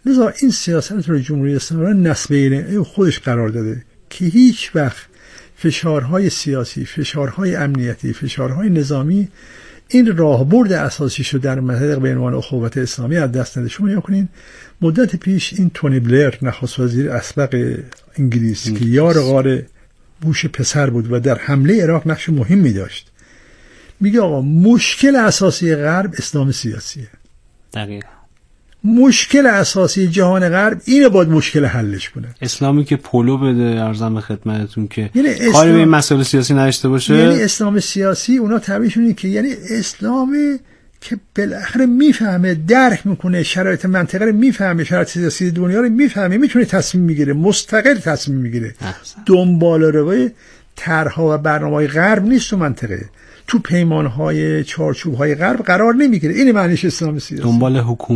لذا این سیاست رو جمهوری اسلامی نسبینه خودش قرار داده که هیچ وقت فشارهای سیاسی، فشارهای امنیتی، فشارهای نظامی این راهبرد اساسی شو در منطقه به عنوان اخوت اسلامی از دست نده. شما نگاه کنین مدت پیش این تونی بلر نخست وزیر اسبق انگلیس که یار غار بوش پسر بود و در حمله عراق نقش مهمی داشت، میگه آقا مشکل اساسی غرب اسلام سیاسیه. دقیقاً مشکل اساسی جهان غرب اینه، باید مشکل حلش کنه. اسلامی که پولو بده، ارزم به خدمتتون که کاری به این مسائل سیاسی نداشته باشه. یعنی اسلام سیاسی اونا تعبیرشون اینه که یعنی اسلامی که بالاخره میفهمه، درک میکنه، شرایط منطقه رو میفهمه، شرایط سیاسی دنیا رو میفهمه، میتونه تصمیم میگیره، مستقل تصمیم میگیره، دنبال روی طرح‌ها و برنامه‌های غرب نیست، تو منطقه تو پیمان‌های چارچوب‌های غرب قرار نمیگیره. این معنیش اسلام سیاسی. دنبال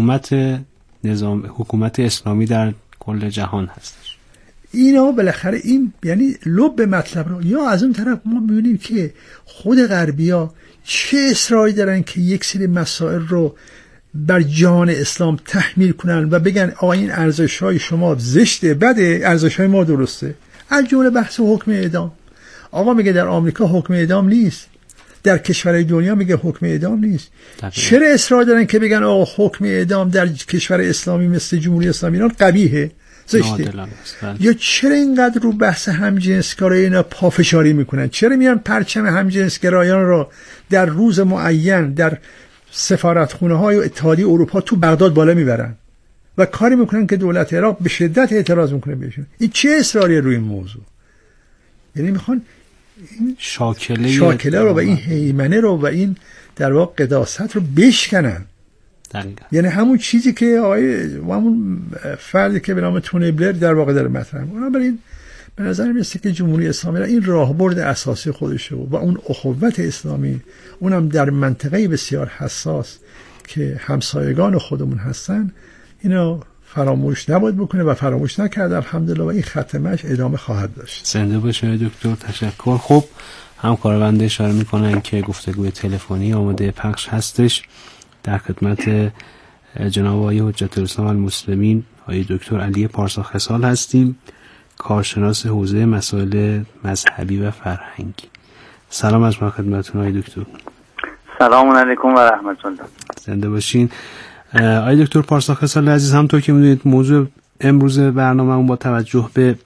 حکومت اسلامی در کل جهان هستش. اینا بالاخره این یعنی لب مطلب رو. یا از اون طرف ما می‌بینیم که خود غربی‌ها چه اصراری دارن که یک سری مسائل رو بر جهان اسلام تحمیل کنن و بگن آقا این ارزش‌های شما زشته، بده، ارزش‌های ما درسته. از جمله بحث حکم اعدام. آقا میگه در آمریکا حکم اعدام نیست، در کشورهای دنیا میگه حکم اعدام نیست. چرا اصرار دارن که بگن آقا حکم اعدام در کشور اسلامی مثل جمهوری اسلامی ایران قبیحه، زشته؟ یا چرا اینقدر رو بحث همجنسگرایی اینا پافشاری میکنن؟ چرا میان پرچم همجنسگرایان رو در روز معین در سفارتخونه‌های اتحادیه اروپا تو بغداد بالا میبرن و کاری میکنن که دولت عراق به شدت اعتراض میکنه بهشون؟ این چه اصراری روی این موضوع؟ یعنی میخوان این شاکله رو و این هیمنه رو و این در واقع قداست رو بشکنن. یعنی همون چیزی که همون فردی که به نام تونی بلر در واقع داره مطرح می‌کنه. بنابراین به نظر میاد که جمهوری اسلامی این راهبرد اساسی خودشه و اون اخوت اسلامی، اونم در منطقه بسیار حساس که همسایگان خودمون هستن، اینو فراموش نباید بکنه و فراموش نکرده الحمدلله و این ختمش ادامه خواهد داشت. زنده باشه دکتر، تشکر. خب همکار بنده اشاره میکنن که گفتگوی تلفنی آماده پخش هستش. در خدمت جناب آقای حجت الاسلام المسلمین آقای دکتر علی پارسا خصال هستیم، کارشناس حوزه مسائل مذهبی و فرهنگی. سلام از ما خدمتتون آقای دکتر. سلام علیکم و رحمت الله. زنده باشین. آقای دکتر پارسا خصال عزیز، همونطور که میدونید موضوع امروز برنامه‌مون با توجه به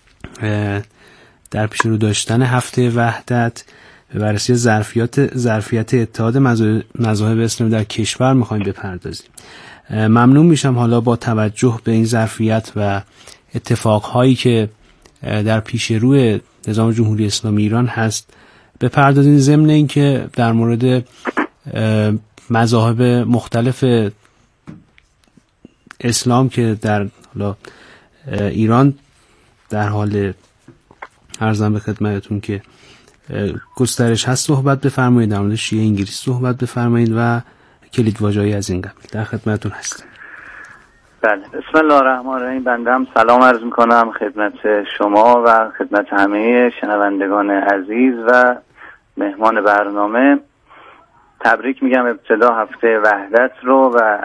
در پیش رو داشتن هفته وحدت به بررسی ظرفیت اتحاد مذاهب اسلامی در کشور میخوایم بپردازیم. ممنون میشم حالا با توجه به این ظرفیت و اتفاقهایی که در پیش روی نظام جمهوری اسلامی ایران هست بپردازیم، ضمن این که در مورد مذاهب مختلف اسلام که در ایران در حال عرضم به خدمتتون که گسترش هست صحبت بفرمایید، در مورد شیعه انگلیس صحبت بفرمایید و کلیدواژه‌ای از این قبیل. در خدمتتون هستم. بله، بسم الله الرحمن الرحیم. بنده هم سلام عرض میکنم خدمت شما و خدمت همه شنوندگان عزیز و مهمان برنامه. تبریک میگم ابتدا هفته وحدت رو و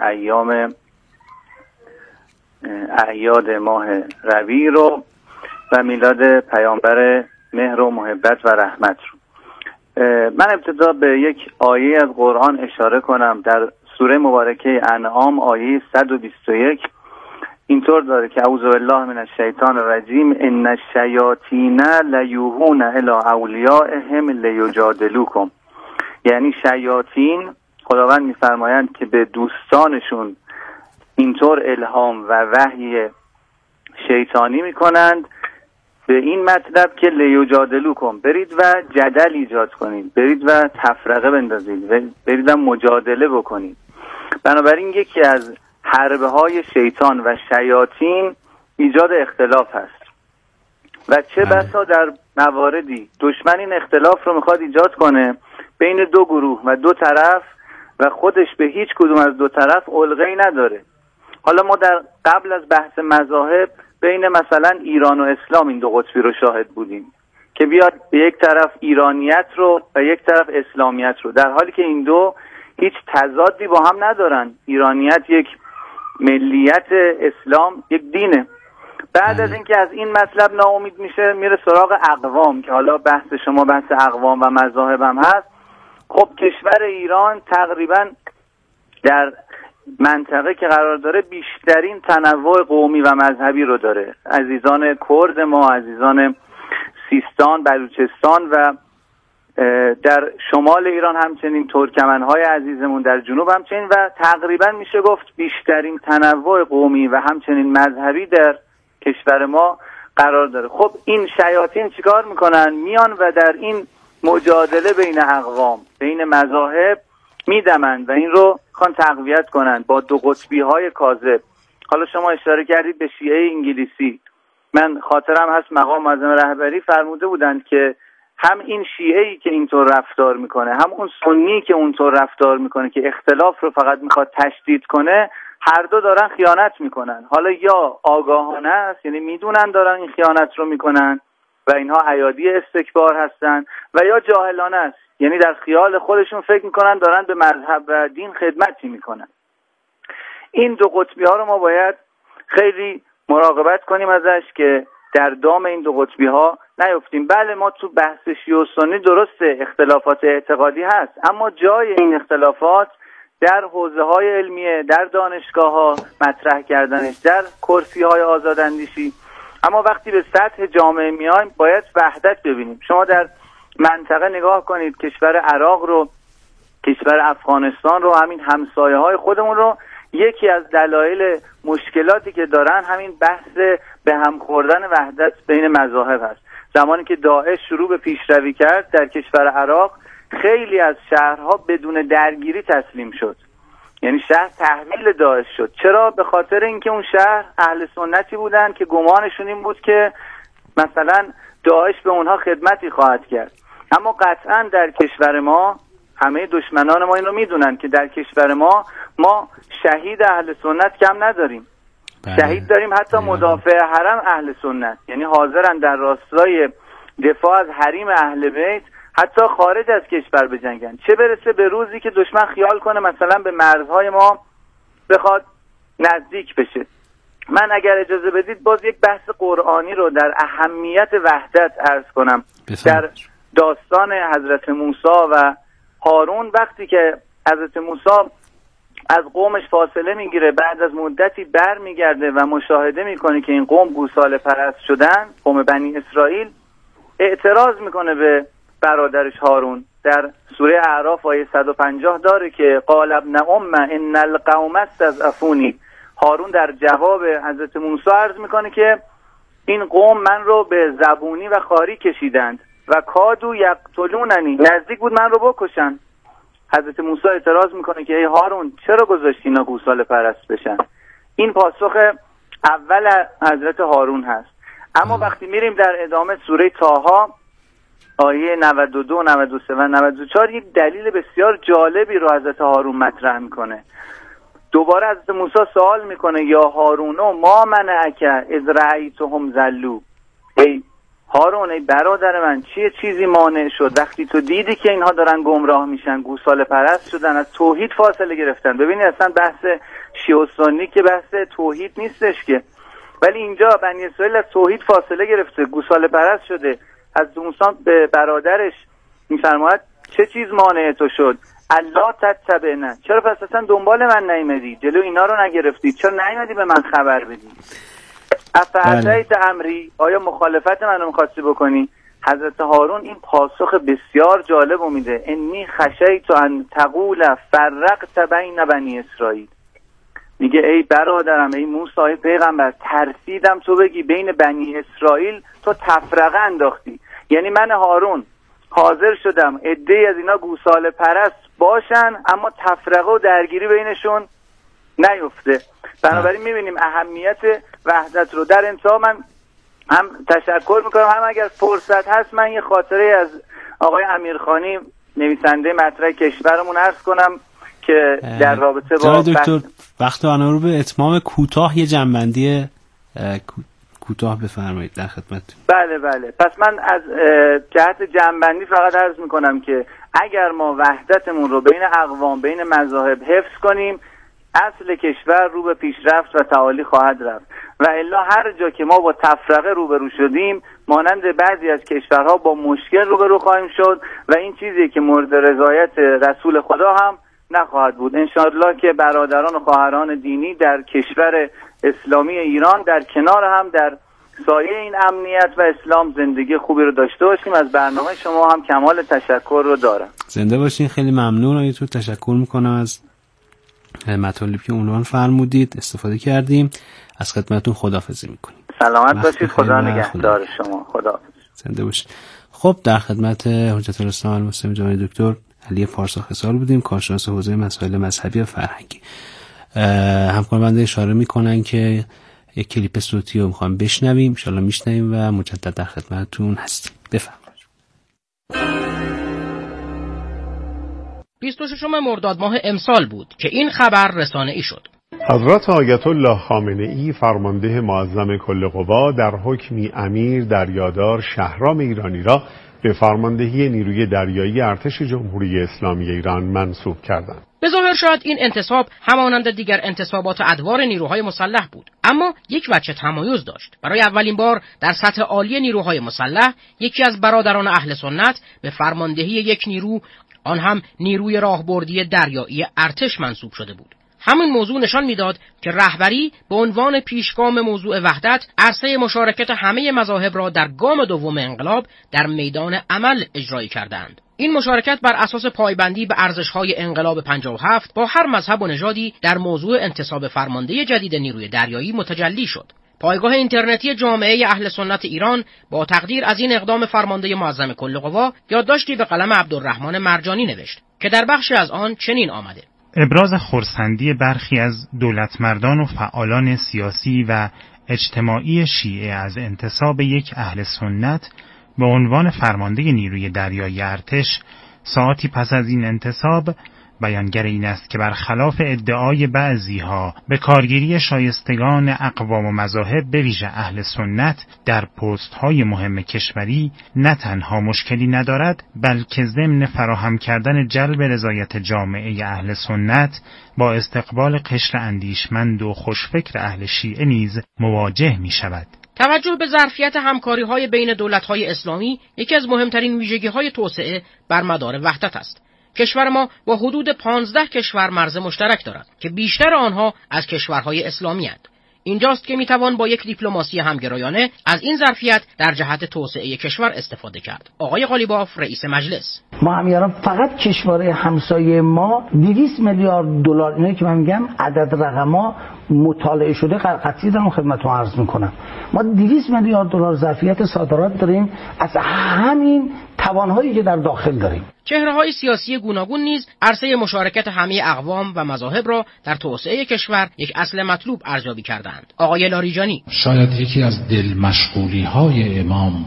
اعیاد ماه ربیع رو و میلاد پیامبر مهر و محبت و رحمت رو. من ابتدا به یک آیه از قرآن اشاره کنم. در سوره مبارکه انعام آیه 121 اینطور داره که اعوذ بالله من الشیطان الرجیم ان الشیاطین لیوحون الی اولیائهم لیجادلوکم. یعنی شیاطین، خداوند میفرمایند که به دوستانشون اینطور الهام و وحی شیطانی میکنند به این مطلب که لیجادلوکم، برید و جدل ایجاد کنید، برید و تفرقه بندازید، برید و مجادله بکنید. بنابراین یکی از حربه های شیطان و شیاطین ایجاد اختلاف هست و چه بسا در مواردی دشمن این اختلاف رو میخواد ایجاد کنه بین دو گروه و دو طرف و خودش به هیچ کدوم از دو طرف علقه‌ای نداره. حالا ما در قبل از بحث مذاهب بین مثلا ایران و اسلام این دو قطبی رو شاهد بودیم که بیاد به یک طرف ایرانیت رو و یک طرف اسلامیت رو، در حالی که این دو هیچ تضادی با هم ندارن. ایرانیت یک ملیت اسلام یک دینه. بعد از اینکه از این مطلب ناامید میشه میره سراغ اقوام که حالا بحث شما بحث اقوام و مذاهب هم هست. خب کشور ایران تقریبا در منطقه که قرار داره بیشترین تنوع قومی و مذهبی رو داره. عزیزان کرد ما، عزیزان سیستان، بلوچستان و در شمال ایران همچنین، ترکمنهای عزیزمون در جنوب همچنین، و تقریبا میشه گفت بیشترین تنوع قومی و همچنین مذهبی در کشور ما قرار داره. خب این شیاطین چیکار میکنن؟ میان و در این مجادله بین اقوام، بین مذاهب میدمن و این رو خواهن تقویت کنن با دو قطبی های کاذب. حالا شما اشاره کردید به شیعه انگلیسی. من خاطرم هست مقام معظم رهبری فرموده بودند که هم این شیعه‌ای که اینطور رفتار میکنه، هم اون سنی که اونطور رفتار میکنه که اختلاف رو فقط میخواد تشدید کنه، هر دو دارن خیانت میکنن. حالا یا آگاهانه است، یعنی میدونن دارن این خیانت رو میکنن و اینها ایادی استکبار هستن، و یا جاهلانه است، یعنی در خیال خودشون فکر میکنن دارن به مذهب و دین خدمتی میکنن. این دو قطبی ها رو ما باید خیلی مراقبت کنیم ازش که در دام این دو قطبی ها نیفتیم. بله ما تو بحث شیعه و سنی درسته اختلافات اعتقادی هست، اما جای این اختلافات در حوزه های علمیه، در دانشگاه ها مطرح کردنش، در کرسی های آزاداندیشی. اما وقتی به سطح جامعه میایم باید وحدت ببینیم. شما در منطقه نگاه کنید، کشور عراق رو، کشور افغانستان رو، همین همسایه های خودمون رو، یکی از دلایل مشکلاتی که دارن همین بحث به هم خوردن وحدت بین مذاهب هست. زمانی که داعش شروع به پیشروی کرد در کشور عراق، خیلی از شهرها بدون درگیری تسلیم شد، یعنی شهر تحویل داعش شد. چرا؟ به خاطر اینکه اون شهر اهل سنتی بودن که گمانشون این بود که مثلا داعش به اونها خدمتی خواهد کرد. اما قطعا در کشور ما همه دشمنان ما این رو میدونن که در کشور ما شهید اهل سنت کم نداریم. شهید داریم حتی مدافع حرم اهل سنت، یعنی حاضرن در راستای دفاع از حریم اهل بیت حتی خارج از کشور بجنگن، چه برسه به روزی که دشمن خیال کنه مثلا به مرزهای ما بخواد نزدیک بشه. من اگر اجازه بدید باز یک بحث قرآنی رو در اهمیت وحدت عرض کنم. در داستان حضرت موسی و هارون، وقتی که حضرت موسی از قومش فاصله میگیره، بعد از مدتی بر میگرده و مشاهده میکنه که این قوم گوساله پرست شدن، قوم بنی اسرائیل، اعتراض میکنه به برادرش هارون. در سوره اعراف آیه 150 داره که قال ابن ام ان القوم استضعفونی. هارون در جواب حضرت موسی عرض میکنه که این قوم من رو به زبونی و خاری کشیدند و کادو یقتلوننی، نزدیک بود من رو بکشن. حضرت موسی اعتراض میکنه که ای هارون چرا گذاشتی اینا گوساله پرست بشن؟ این پاسخ اول حضرت هارون هست. اما وقتی میریم در ادامه سوره طه آیه 92 93 و 94 یک دلیل بسیار جالبی رو حضرت هارون مطرح میکنه. دوباره حضرت موسی سوال میکنه یا هارون ما منعک اذ رأیتهم ضلوا، ای هارون ای برادر من چیزی مانع شد وقتی تو دیدی که اینها دارن گمراه میشن، گوساله پرست شدن، از توحید فاصله گرفتن. ببینید اصلا بحث شیعه و سنی که بحث توحید نیستش که، ولی اینجا بنی اسرائیل از توحید فاصله گرفته، گوساله پرست شده. از موسی به برادرش میفرماید چه چیز مانع تو شد؟ الله تتبعنا، چرا پس اصلا دنبال من نیامدی؟ جلو اینا رو نگرفتی؟ چرا نیامدی به من خبر بدی؟ افعصیت امری، آیا مخالفت منو می‌خواستی بکنی؟ حضرت هارون این پاسخ بسیار جالب رو میده، انی خشیت ان تقول فرقت بین بنی اسرائیل. میگه ای برادرم، ای موسی، ای پیغمبر، ترسیدم تو بگی بین بنی اسرائیل تو تفرقه انداختی. یعنی من هارون حاضر شدم عده‌ای از اینا گوساله پرست باشن اما تفرقه و درگیری بینشون نیفته. بنابراین میبینیم اهمیت وحدت رو. در انتها من هم تشکر میکنم، هم اگر فرصت هست من یه خاطره از آقای امیرخانی نویسنده مطرح کشورمون عرض کنم که در رابطه با دکتر وقت آن رو به اتمام کوتاه یه جنبندی کوتاه بفرمایید، در خدمت. بله پس من از جهت جنبندی فقط عرض میکنم که اگر ما وحدتمون رو بین اقوام، بین مذاهب حفظ کنیم، اصل کشور رو به پیشرفت و تعالی خواهد رفت و الا هر جا که ما با تفرقه روبرو شدیم مانند بعضی از کشورها با مشکل روبرو خواهیم شد و این چیزی که مورد رضایت رسول خدا هم نخواهد بود. انشاءالله که برادران و خواهران دینی در کشور اسلامی ایران در کنار هم در سایه این امنیت و اسلام زندگی خوبی رو داشته باشیم. از برنامه شما هم کمال تشکر رو دارم. زنده باشین. خیلی ممنون آیتو، تشکر میکنم از مطالبی که عنوان فرمودید، استفاده کردیم. از خدمتتون خداحافظی میکنیم. سلامت باشید. خدا نگهدار شما. خداحافظ. زنده باشید. خب در خدمت حجت الاسلام المسلم جناب دکتر علی پارساخصال بودیم، کارشناس حوزه مسائل مذهبی و فرهنگی. همکار بنده اشاره میکنن که یک کلیپ صوتی رو میخوام بشنویم، ان شاءالله میشنویم و مجدد در خدمتتون هستیم. بفرمایید. 26 مرداد ماه امسال بود که این خبر رسانه‌ای شد. حضرت آیت الله خامنه‌ای فرمانده معظم کل قوا در حکمی امیر دریادار شهرام ایرانی را به فرماندهی نیروی دریایی ارتش جمهوری اسلامی ایران منصوب کردند. به ظاهر شاید این انتصاب همانند دیگر انتصابات ادوار نیروهای مسلح بود، اما یک وجه تمایز داشت. برای اولین بار در سطح عالی نیروهای مسلح یکی از برادران اهل سنت به فرماندهی یک نیرو، آن هم نیروی راهبردی دریایی ارتش منصوب شده بود. همین موضوع نشان میداد که رهبری به عنوان پیشگام موضوع وحدت عرصه مشارکت همه مذاهب را در گام دوم انقلاب در میدان عمل اجرایی کردند. این مشارکت بر اساس پایبندی به ارزش‌های انقلاب 57 با هر مذهب و نژادی در موضوع انتصاب فرمانده جدید نیروی دریایی متجلی شد. پایگاه اینترنتی جامعه اهل سنت ایران با تقدیر از این اقدام فرمانده معظم کل قوا یادداشتی به قلم عبدالرحمن مرجانی نوشت که در بخشی از آن چنین آمده: ابراز خرسندی برخی از دولتمردان و فعالان سیاسی و اجتماعی شیعه از انتصاب یک اهل سنت به عنوان فرمانده نیروی دریایی ارتش ساعتی پس از این انتصاب بیانگر این است که برخلاف ادعای بعضیها به کارگیری شایستگان اقوام و مذاهب به ویژه اهل سنت در پست‌های مهم کشوری نه تنها مشکلی ندارد، بلکه ضمن فراهم کردن جلب رضایت جامعه اهل سنت با استقبال قشر اندیشمند و خوشفکر اهل شیعه نیز مواجه می شود. توجه به ظرفیت همکاری‌های بین دولت‌های اسلامی یکی از مهمترین ویژگی‌های توسعه بر مدار وحدت است. کشور ما با حدود 15 کشور مرز مشترک دارد که بیشتر آنها از کشورهای اسلامی هستند. اینجاست که میتوان با یک دیپلماسی همگرایانه از این ظرفیت در جهت توسعه کشور استفاده کرد. آقای قالیباف رئیس مجلس: ما همیاران فقط کشورهای همسایه ما 200 میلیارد دلار، اینایی که من میگم عدد رقما مطالعه شده قطعی دارم خدمتتون عرض میکنم، ما 200 میلیارد دلار ظرفیت صادرات داریم از همین توانهایی که در داخل داریم. چهره‌های سیاسی گوناگون نیز عرصه مشارکت همه اقوام و مذاهب را در توسعه کشور یک اصل مطلوب ارزیابی کردند. آقای لاریجانی: شاید یکی از دل مشغولی‌های امام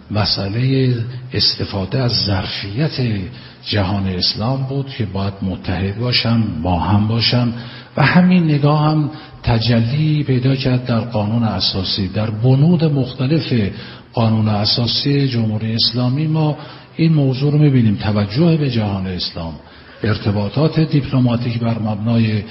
مسئله استفاده از ظرفیت جهان اسلام بود که باید متحد باشم، با هم باشم و همین نگاه هم تجلی پیدا کرد در قانون اساسی. در بنود مختلف قانون اساسی جمهوری اسلامی ما این موضوع رو می‌بینیم، توجه به جهان اسلام، ارتباطات دیپلماتیک بر مبنای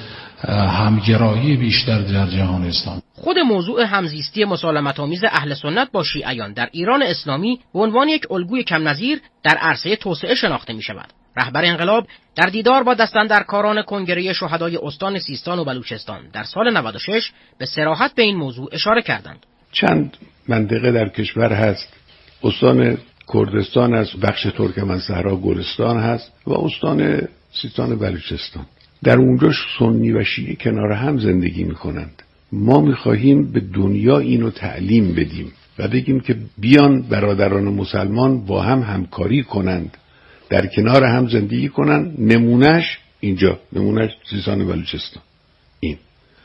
همگرایی بیشتر در جهان اسلام. خود موضوع همزیستی مسالمت‌آمیز اهل سنت با شیعیان در ایران اسلامی به عنوان یک الگوی کم نظیر در عرصه توسعه شناخته می‌شود. رهبر انقلاب در دیدار با دستاندرکاران کنگره شهدای استان سیستان و بلوچستان در سال 96 به صراحت به این موضوع اشاره کردند. چند منطقه در کشور هست، استان کردستان هست، بخش ترکمن‌صحرا گلستان هست و استان سیستان بلوچستان. در اونجا سنی و شیعه کنار هم زندگی میکنند. ما میخواهیم به دنیا اینو تعلیم بدیم و بگیم که بیان برادران مسلمان با هم همکاری کنند، در کنار هم زندگی کنند. نمونهش اینجا، نمونهش سیستان بلوچستان. این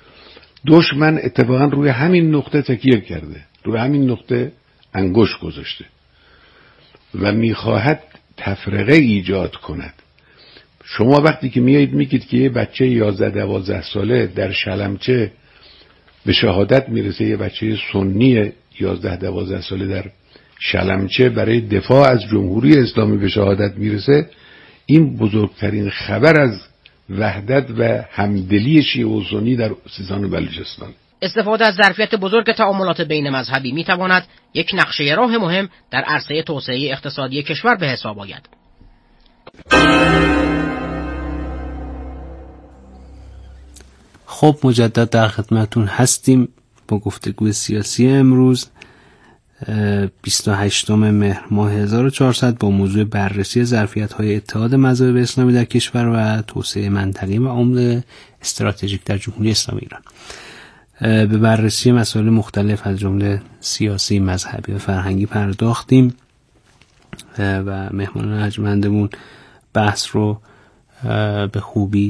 دشمن اتفاقا روی همین نقطه تکیه کرده، روی همین نقطه انگشت گذاشته و میخواهد تفرقه ایجاد کند. شما وقتی که میایید میگید که یه بچه 11-12 ساله در شلمچه به شهادت میرسه، یه بچه سنی 11-12 ساله در شلمچه برای دفاع از جمهوری اسلامی به شهادت میرسه، این بزرگترین خبر از وحدت و همدلی شیعه و سنی در سیستان و بلوچستان. استفاده از ظرفیت بزرگ تعاملات بین مذهبی میتواند یک نقشه راه مهم در عرصه توسعه اقتصادی کشور به حساب آید. خب مجدد در خدمتون هستیم با گفتگوی سیاسی امروز 28 مهر ماه 1400 با موضوع بررسی ظرفیت‌های اتحاد مذاهب اسلامی در کشور و توسعه منطقی و عمق استراتژیک در جمهوری اسلامی ایران. به بررسی مسائل مختلف از جمله سیاسی، مذهبی و فرهنگی پرداختیم و مهمان ارجمندمون بحث رو به خوبی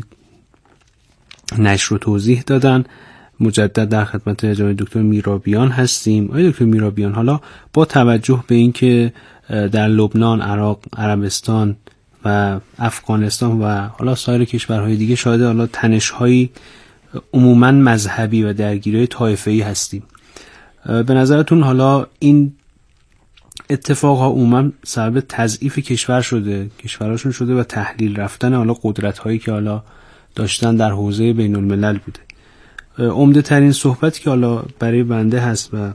نشر و توضیح دادن. مجدد در خدمت جناب دکتر میرابیان هستیم. آقای دکتر میرابیان، حالا با توجه به اینکه در لبنان، عراق، عربستان و افغانستان و حالا سایر کشورهای دیگه شاهد حالا تنش‌های عموماً مذهبی و درگیری طایفه‌ای هستیم، به نظرتون حالا این اتفاقها عموماً سبب تضعیف کشورشون شده و تحلیل رفتن حالا قدرت‌هایی که حالا داشتن در حوزه بین الملل بوده؟ عمده ترین صحبتی که حالا برای بنده هست و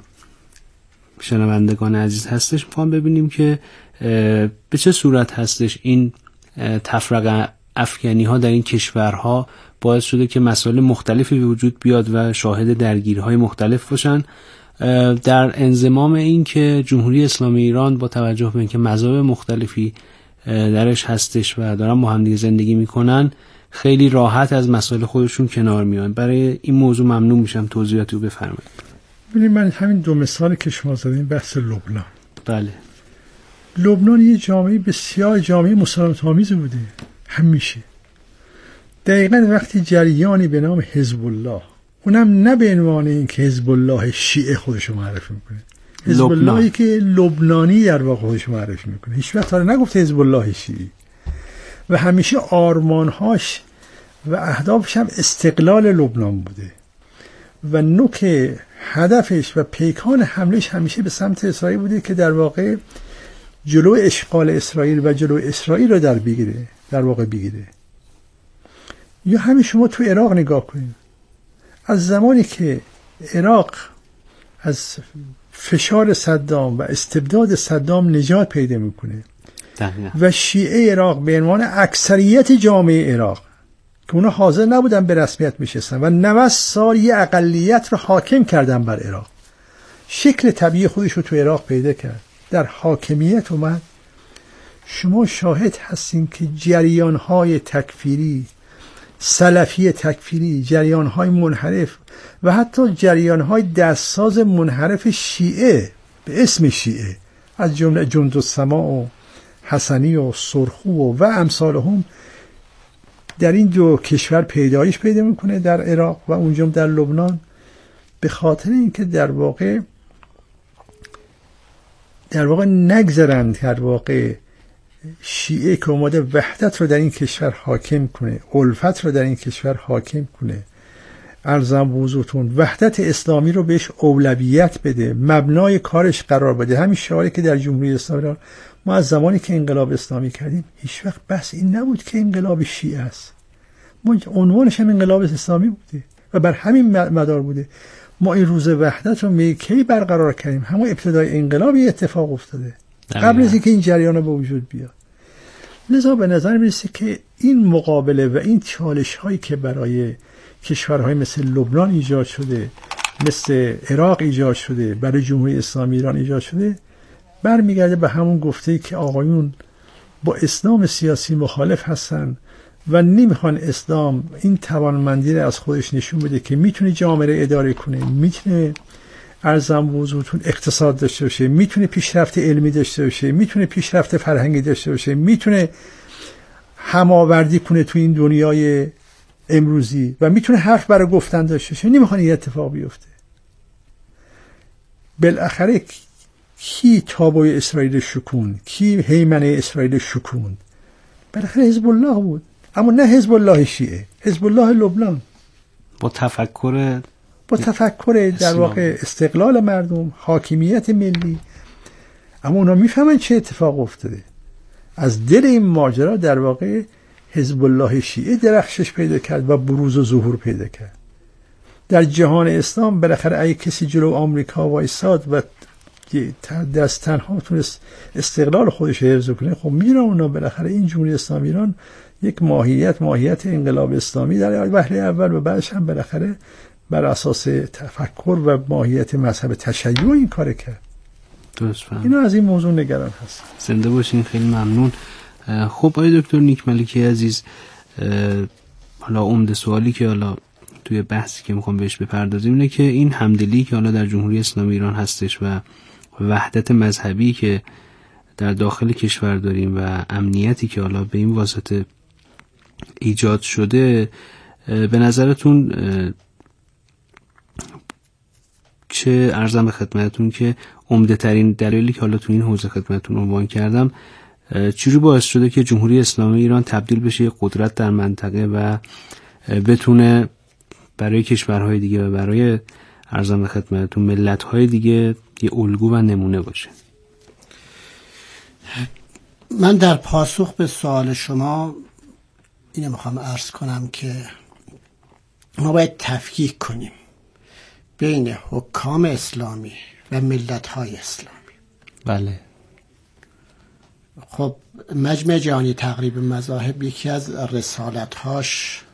شنوندگان عزیز هستش، میخوام ببینیم که به چه صورت هستش این تفرقه افکنی ها در این کشورها باعث شده که مسائل مختلفی به وجود بیاد و شاهد درگیری‌های مختلف باشن، در انضمام این که جمهوری اسلامی ایران با توجه به اینکه مذاهب مختلفی درش هستش و دارن با هم دیگه زندگی میکنن خیلی راحت از مسائل خودشون کنار میان. برای این موضوع ممنون میشم توضیحاتی رو بفرمایید. ببینید، من همین دو مثالی که شما زدین بحث لبنان. بله. لبنان یه جامعه بسیار جامعه مسالمت‌آمیز بوده همیشه. دقیقاً وقتی جریانی به نام حزب الله، اونم نه به عنوان اینکه حزب الله شیعه خودشو معرفی میکنه، حزب اللهی که لبنانی در واقع خودشو معرفی میکنه، هیچ وقت نگفته حزب الله شیعی و همیشه آرمانهاش و اهدافش هم استقلال لبنان بوده و نوک هدفش و پیکان حملش همیشه به سمت اسرائیل بوده که در واقع جلو اشغال اسرائیل و جلو اسرائیل رو در واقع بگیره. یا همین شما تو عراق نگاه کنید، از زمانی که عراق از فشار صدام و استبداد صدام نجات پیدا میکنه و شیعه عراق به عنوان اکثریت جامعه عراق که اونا حاضر نبودن به رسمیت میشستن و 90 سال یه اقلیت رو حاکم کردن بر عراق، شکل طبیعی خودش رو تو عراق پیدا کرد، در حاکمیت اومد. شما شاهد هستین که جریان‌های تکفیری، سلفی تکفیری، جریان‌های منحرف و حتی جریان‌های دستساز منحرف شیعه به اسم شیعه از جمله جندالسماع و حسنی و سرخو و امثالهم در این دو کشور پیدایش پیدا میکنه، در عراق و اونجا در لبنان، به خاطر اینکه در واقع نگذرند در واقع شیعه که اومده وحدت رو در این کشور حاکم کنه، الفت رو در این کشور حاکم کنه، ارزم بوزوتون وحدت اسلامی رو بهش اولویت بده، مبنای کارش قرار بده. همین شعاری که در جمهوری اسلامی ما از زمانی که انقلاب اسلامی کردیم هیچ وقت بس این نبود که انقلاب شیعه است، ما عنوانش هم انقلاب اسلامی بوده و بر همین مدار بوده. ما این روز وحدت رو کی برقرار کردیم؟ همون ابتدای انقلابی اتفاق افتاده قبل از اینکه این جریان به وجود بیاد. لذا به نظر میرسه که این مقابله و این چالش هایی که برای کشورهای مثل لبنان ایجاد شده، مثل عراق ایجاد شده، برای جمهوری اسلامی ایران ایجاد شده، برمیگرده به همون گفته‌ای که آقایون با اسلام سیاسی مخالف هستن و نمیخوان اسلام این توانمندی رو از خودش نشون بده که میتونه جامعه رو اداره کنه، میتونه ارزم بزرگتون اقتصاد داشته باشه، میتونه پیشرفت علمی داشته باشه، میتونه پیشرفت فرهنگی داشته باشه، میتونه هماوردی کنه تو این دنیای امروزی و میتونه حرف برای گفتن داشته باشه. نمیخوان این اتفاق بیفته. بالاخره کی تابوی اسرائیل شکوند؟ کی هیمنه اسرائیل شکوند؟ بالاخره حزب الله بود، اما نه حزب الله شیعه، حزب الله لبنان با تفکر در واقع استقلال مردم، حاکمیت ملی. اما اونا میفهمن چه اتفاق افتاده. از دل این ماجرا در واقع حزب الله شیعه درخشش پیدا کرد و بروز و ظهور پیدا کرد. در جهان اسلام بالاخره اگه کسی جلو آمریکا وایساد و دست تنها تونست استقلال خودش حفظ کنه، خب میرن اونا بالاخره این جمهوری اسلامی ایران یک ماهیت انقلاب اسلامی در وهله اول و بعدش هم بالاخره بر اساس تفکر و ماهیت مذهب تشیع این کار کرد. درست فهم. اینا از این موضوع نگران هست. زنده باشین، خیلی ممنون. خب آقای دکتر نیک ملکی عزیز، حالا عمده سوالی که حالا توی بحثی که میخوام بهش بپردازیم اینه که این همدلی که حالا در جمهوری اسلامی ایران هستش و وحدت مذهبی که در داخل کشور داریم و امنیتی که حالا به این واسطه ایجاد شده، به نظرتون چه عرضم به خدمتتون که عمده ترین دلایلی که حالا تو این حوزه خدمتتون عنوان کردم چجوری باعث شده که جمهوری اسلامی ایران تبدیل بشه یک قدرت در منطقه و بتونه برای کشورهای دیگه و برای عرضم به خدمتتون ملت‌های دیگه یه الگو و نمونه باشه؟ من در پاسخ به سوال شما اینو میخوام عرض کنم که ما باید تفکیک کنیم بین حکام اسلامی و ملت‌های اسلامی. بله. خب مجمع جهانی تقریب مذاهب یکی از رسالت‌هاش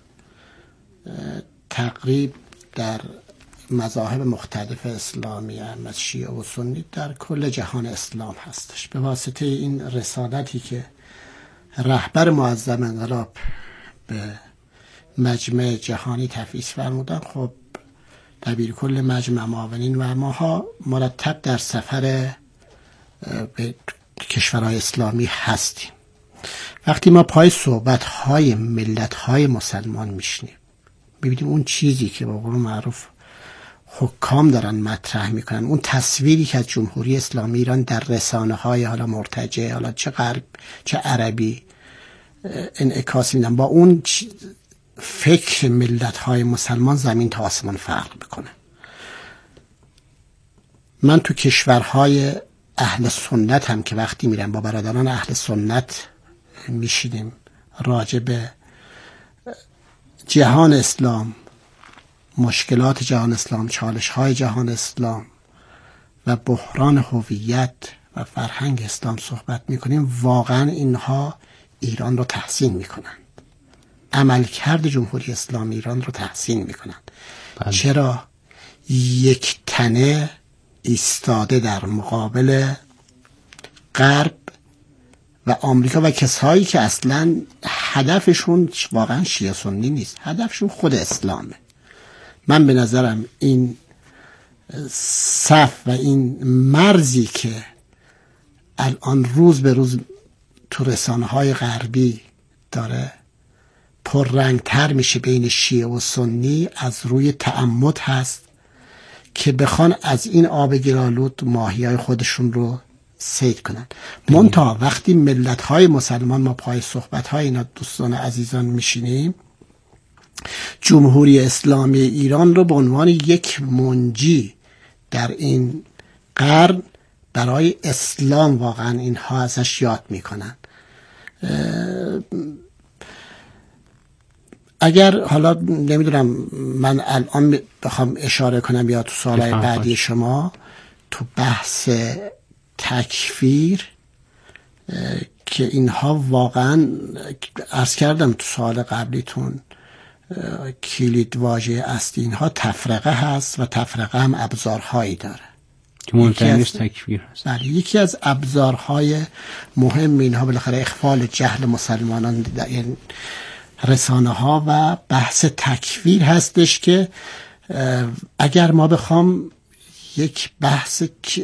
تقریب در مذاهب مختلف اسلامی هم از شیعه و سنی در کل جهان اسلام هستش. به واسطه این رسالتی که رهبر معظم انقلاب به مجمع جهانی تفویض فرمودن، خب دبیر کل مجمع معاونین و ماها مرتب در سفر به کشورهای اسلامی هستیم. وقتی ما پای صحبت‌های ملت‌های مسلمان میشنیم، ببینیم اون چیزی که با قول معروف حکام دارن مطرح میکنن، اون تصویری که از جمهوری اسلامی ایران در رسانه‌های حالا مرتجع، حالا چه غرب چه عربی انعکاس میدن، با اون فکر ملت‌های مسلمان زمین تا آسمان فرق میکنه. من تو کشورهای اهل سنت هم که وقتی میرم با برادران اهل سنت میشینیم راجع به جهان اسلام، مشکلات جهان اسلام، چالش‌های جهان اسلام و بحران هویت و فرهنگ اسلام صحبت میکنیم، واقعا اینها ایران رو تحسین میکنن، عملکرد جمهوری اسلامی ایران رو تحسین میکنن. بله. چرا؟ یک تنه ایستاده در مقابل غرب و آمریکا و کسایی که اصلا هدفشون واقعا شیعه سنی نیست، هدفشون خود اسلامه. من به نظرم این صف و این مرزی که الان روز به روز تو رسانه‌های غربی داره پررنگتر میشه بین شیعه و سنی، از روی تعمد هست که بخوان از این آب گلالود ماهیای خودشون رو صید کنن. منتها وقتی ملت‌های مسلمان ما پای صحبت‌های اینا دوستان عزیزان میشینیم، جمهوری اسلامی ایران رو به عنوان یک منجی در این قرن برای اسلام واقعا اینها ازش یاد میکنن. اگر حالا نمیدونم من الان بخوام اشاره کنم یا تو سوالای بعدی شما تو بحث تکفیر که اینها واقعا عرض کردم تو سوال قبلیتون کلید واژه اصلی اینها تفرقه هست و تفرقه هم ابزارهایی داره که منتهیش تکفیر هست. بله، یکی از ابزارهای مهم اینها بالاخره اخفال جهل مسلمانان در رسانه ها و بحث تکفیر هستش که اگر ما بخوام یک بحث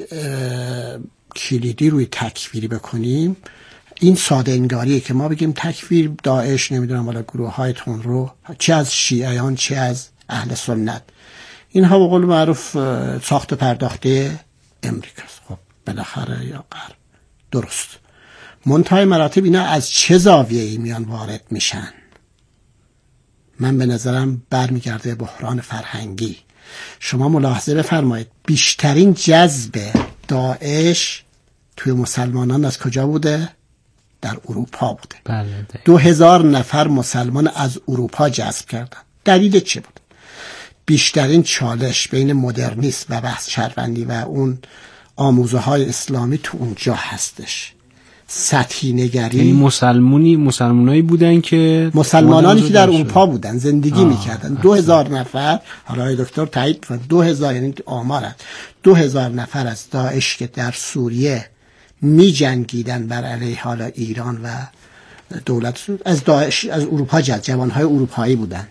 کلیدی روی تکفیری بکنیم، این ساده انگاریه که ما بگیم تکفیر داعش، نمیدونم والا گروه های تندرو، چه از شیعیان چه از اهل سنت، اینها به قول معروف ساخت و پرداخته امریکاست. خب بالاخره یا غرب، درست. منتهای مراتب اینا از چه زاویه‌ای میان وارد میشن؟ من به نظرم برمیگرده بحران فرهنگی. شما ملاحظه بفرمایید بیشترین جذب داعش توی مسلمانان از کجا بوده؟ در اروپا بوده. بله 2000 نفر مسلمان از اروپا جذب کردن. دلیل چه بود؟ بیشترین چالش بین مدرنیسم و بحث شهروندی و اون آموزه های اسلامی تو اونجا هستش. سطحی نگری، یعنی مسلمانایی بودن که مسلمانانی که در اروپا بودن زندگی میکردن. 2000 نفر، حالا دکتر تایید کنه، 2000 یعنی آمار هست، 2000 نفر از داعش که در سوریه می جنگیدن بر علیه حالا ایران و دولت، از داعش از اروپا جوانهای اروپایی بودن.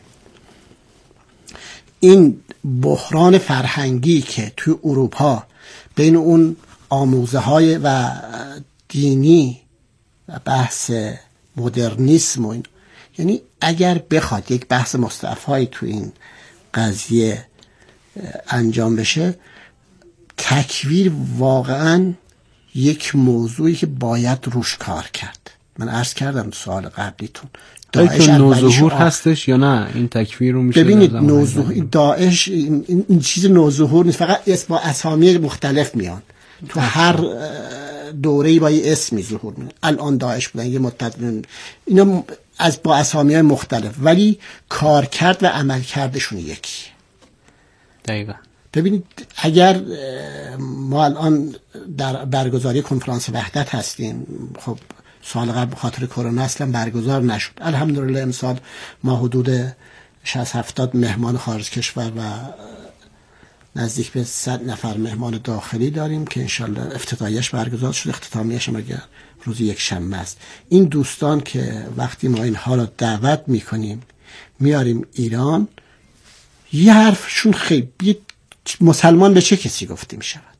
این بحران فرهنگی که توی اروپا بین اون آموزه های و دینی و بحث مدرنیسم و این، یعنی اگر بخواد یک بحث مستعفی تو این قضیه انجام بشه، تکفیر واقعا یک موضوعی که باید روش کار کرد. من عرض کردم سوال قبلیتون، داعش نوظهور هستش یا نه؟ این تکفیر رو میشه ببینید، نوظهور داعش این چیز نوظهور نیست، فقط با اسامی مختلف میان، تو هر دوره‌ای با یه اسمی ظهور میکنه. الان داعش بودن یه مدت، اینا با اسامی مختلف، ولی کار کرد و عمل کردشون یکی. دقیقاً. ببینید اگر ما الان در برگزاری کنفرانس وحدت هستیم، خب سال قبل به خاطر کرونا اصلا برگزار نشد. الحمدلله امسال ما حدود 60-70 مهمان خارج کشور و نزدیک به 100 نفر مهمان داخلی داریم که انشالله افتتاحیش برگزار شد. اختتامیش هم اگر روز یک شنبه است. این دوستان که وقتی ما اینها را دعوت میکنیم میاریم ایران، یه حرفشون خیلی، مسلمان به چه کسی گفته می شود؟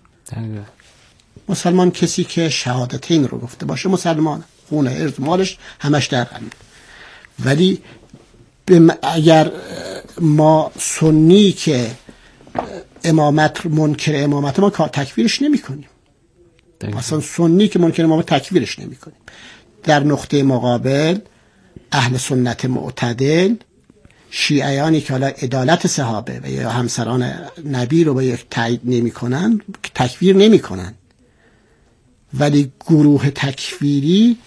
مسلمان کسی که شهادتین رو گفته باشه مسلمان، خونه ارز مالش همش در همین. ولی اگر ما سنی که امامت منکر امامت، ما تکفیرش نمی کنیم. مثلا سنی که منکر امامت تکفیرش نمی کنیم. در نقطه مقابل اهل سنت معتدل، شیعیانی که حالا عدالت صحابه و یا همسران نبی رو به یک تایید نمی کنن، تکفیر نمی کنن، ولی گروه تکفیری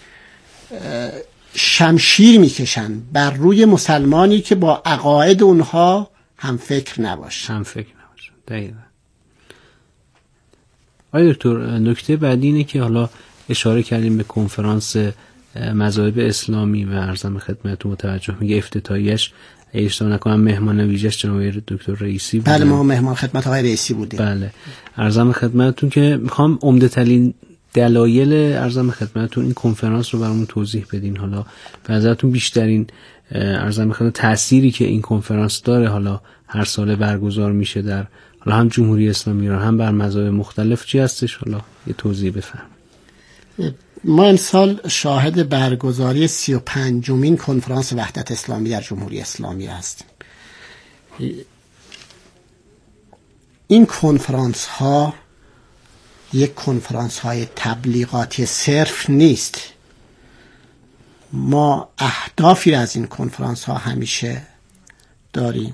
شمشیر می کشن بر روی مسلمانی که با عقاید اونها هم فکر نباشه. دقیقا. آقای دکتر، نکته بعدی اینه که حالا اشاره کردیم به کنفرانس مذاهب اسلامی و عرضم خدمتتون توجه میگه افتتاحیش اشتباه نکنم مهمان ویژه‌اش جناب دکتر رئیسی بودن. بله، ما مهمان خدمت آقای رئیسی بودیم. بله، عرضم خدمتتون که میخوام عمده ترین دلایل عرضم خدمتتون این کنفرانس رو برامون توضیح بدین. حالا به نظرتون بیشترین عرضم خدمت تأثیری که این کنفرانس داره، حالا هر ساله برگزار میشه در حالا هم جمهوری اسلامی ایران هم بر مذاهب مختلف، چی هستش؟ حالا یه توضیح بفرمایید. ما امسال شاهد برگزاری 35مین کنفرانس وحدت اسلامی در جمهوری اسلامی هستیم. این کنفرانس ها یک کنفرانس های تبلیغاتی صرف نیست. ما اهدافی از این کنفرانس ها همیشه داریم.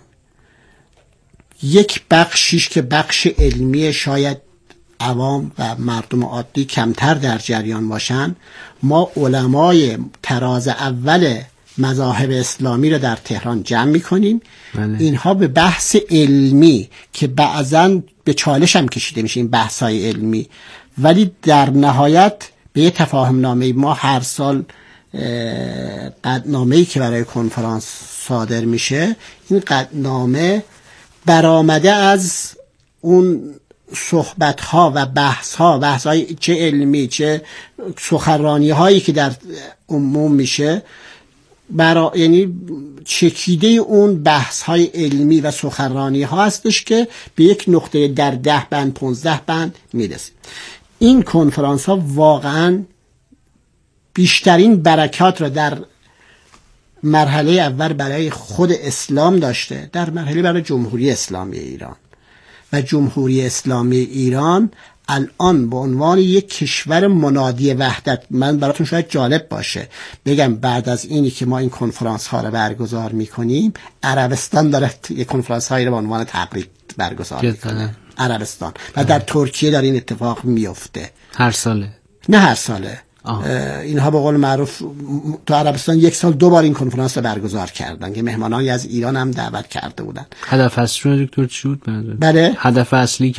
یک بخشیش که بخش علمی، شاید عوام و مردم عادی کمتر در جریان باشن، ما علمای تراز اول مذاهب اسلامی رو در تهران جمع می‌کنیم. اینها به بحث علمی که بعضاً به چالش هم کشیده میشه این بحث‌های علمی، ولی در نهایت به یه تفاهم نامه، ما هر سال قطعنامه‌ای که برای کنفرانس صادر میشه، این قطعنامه برآمده از اون صحبت‌ها و بحث‌های چه علمی چه سخنرانی‌هایی که در عموم میشه، یعنی چکیده اون بحث‌های علمی و سخنرانی‌ها هستش که به یک نقطه در 10 بند 15 بند میرسه. این کنفرانس‌ها واقعاً بیشترین برکات را در مرحله اول برای خود اسلام داشته، در مرحله برای جمهوری اسلامی ایران. و جمهوری اسلامی ایران الان به عنوان یک کشور منادی وحدت، من براتون شاید جالب باشه بگم، بعد از اینی که ما این کنفرانس ها رو برگزار میکنیم، عربستان داره یک کنفرانس هایی رو به عنوان تقریب برگزار میکنه. عربستان و در ترکیه داره این اتفاق میفته. هر ساله؟ نه هر ساله، اینها به قول معروف تو عربستان 1 سال 2 بار این کنفرانس رو برگزار کردن که مهمانانی از ایران هم دعوت کرده بودن. هدف اصلی دکتر چی بود؟ بله، هدف اصلی که